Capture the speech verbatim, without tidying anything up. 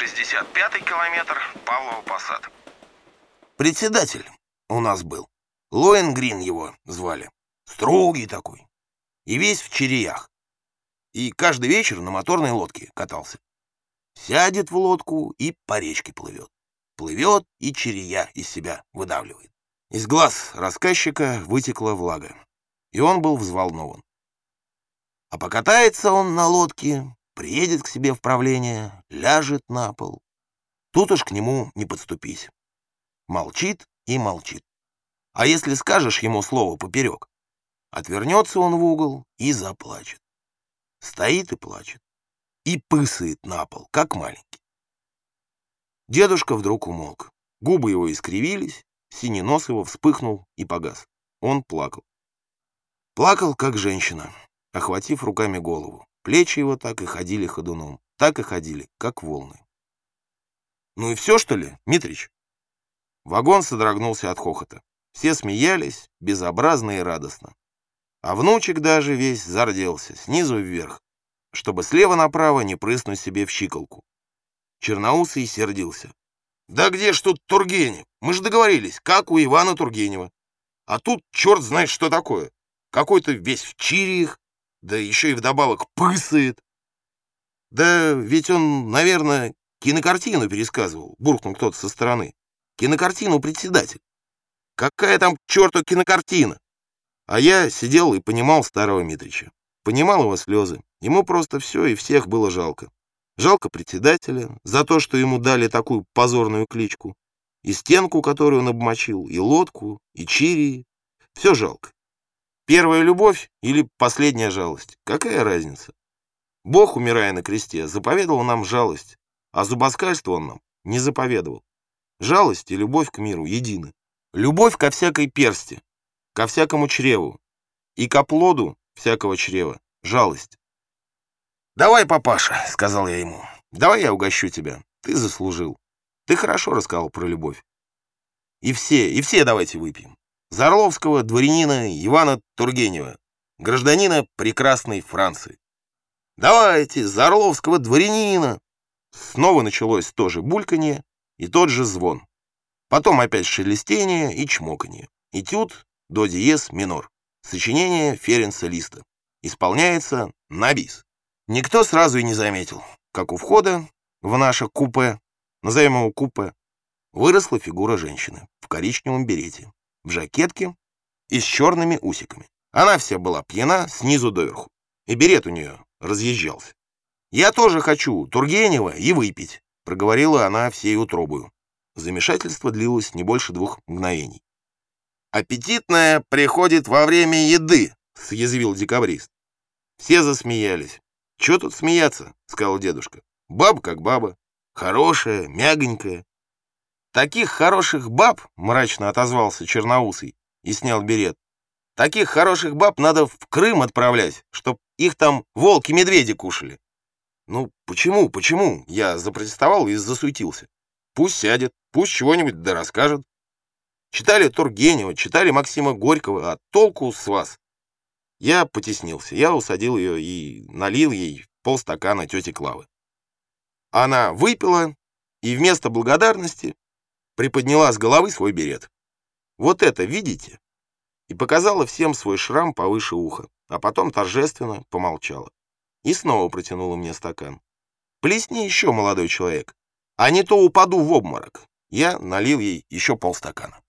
шестьдесят пятый километр, Павлово Посад. Председатель у нас был. Лоенгрин его звали. Строгий такой. И весь в череях. И каждый вечер на моторной лодке катался. Сядет в лодку и по речке плывет. Плывет и черея из себя выдавливает. Из глаз рассказчика вытекла влага. И он был взволнован. А покатается он на лодке, приедет к себе в правление, ляжет на пол. Тут уж к нему не подступись. Молчит и молчит. А если скажешь ему слово поперек, отвернется он в угол и заплачет. Стоит и плачет. И пысает на пол, как маленький. Дедушка вдруг умолк. Губы его искривились, синий нос его вспыхнул и погас. Он плакал. Плакал, как женщина, охватив руками голову. Плечи его так и ходили ходуном, так и ходили, как волны. «Ну и все, что ли, Митрич?» Вагон содрогнулся от хохота. Все смеялись, безобразно и радостно. А внучек даже весь зарделся, снизу вверх, чтобы слева направо не прыснуть себе в щиколку. Черноусый сердился. «Да где ж тут Тургенев? Мы же договорились, как у Ивана Тургенева. А тут черт знает что такое. Какой-то весь в чириях, да еще и вдобавок пысает». «Да ведь он, наверное, кинокартину пересказывал», — буркнул кто-то со стороны. «Кинокартину, председатель. Какая там к черту кинокартина?» А я сидел и понимал старого Митрича. Понимал его слезы. Ему просто все и всех было жалко. Жалко председателя за то, что ему дали такую позорную кличку. И стенку, которую он обмочил, и лодку, и чирии. Все жалко. Первая любовь или последняя жалость? Какая разница? Бог, умирая на кресте, заповедовал нам жалость, а зубоскальство он нам не заповедовал. Жалость и любовь к миру едины. Любовь ко всякой персти, ко всякому чреву, и к оплоду всякого чрева — жалость. «Давай, папаша», — сказал я ему, — «давай я угощу тебя, ты заслужил. Ты хорошо рассказал про любовь. И все, и все давайте выпьем. За орловского дворянина Ивана Тургенева, гражданина прекрасной Франции. Давайте, за орловского дворянина». Снова началось то же бульканье и тот же звон. Потом опять шелестение и чмоканье. Этюд до диез минор. Сочинение Ференца Листа. Исполняется на бис. Никто сразу и не заметил, как у входа в наше купе, назовем его купе, выросла фигура женщины в коричневом берете, в жакетке и с черными усиками. Она вся была пьяна снизу доверху, и берет у нее разъезжался. «Я тоже хочу Тургенева и выпить», — проговорила она всей утробою. Замешательство длилось не больше двух мгновений. «Аппетитное приходит во время еды», — съязвил декабрист. Все засмеялись. «Чего тут смеяться?» — сказал дедушка. «Баба как баба. Хорошая, мягонькая». «Таких хороших баб», — мрачно отозвался черноусый и снял берет, «таких хороших баб надо в Крым отправлять, чтоб их там волки-медведи кушали». «Ну, почему, почему?» — я запротестовал и засуетился. «Пусть сядет, пусть чего-нибудь да расскажет. Читали Тургенева, читали Максима Горького, а толку с вас?» Я потеснился, я усадил ее и налил ей полстакана тети Клавы. Она выпила и вместо благодарности приподняла с головы свой берет. «Вот это видите?» И показала всем свой шрам повыше уха, а потом торжественно помолчала. И снова протянула мне стакан. «Плесни еще, молодой человек, а не то упаду в обморок». Я налил ей еще полстакана.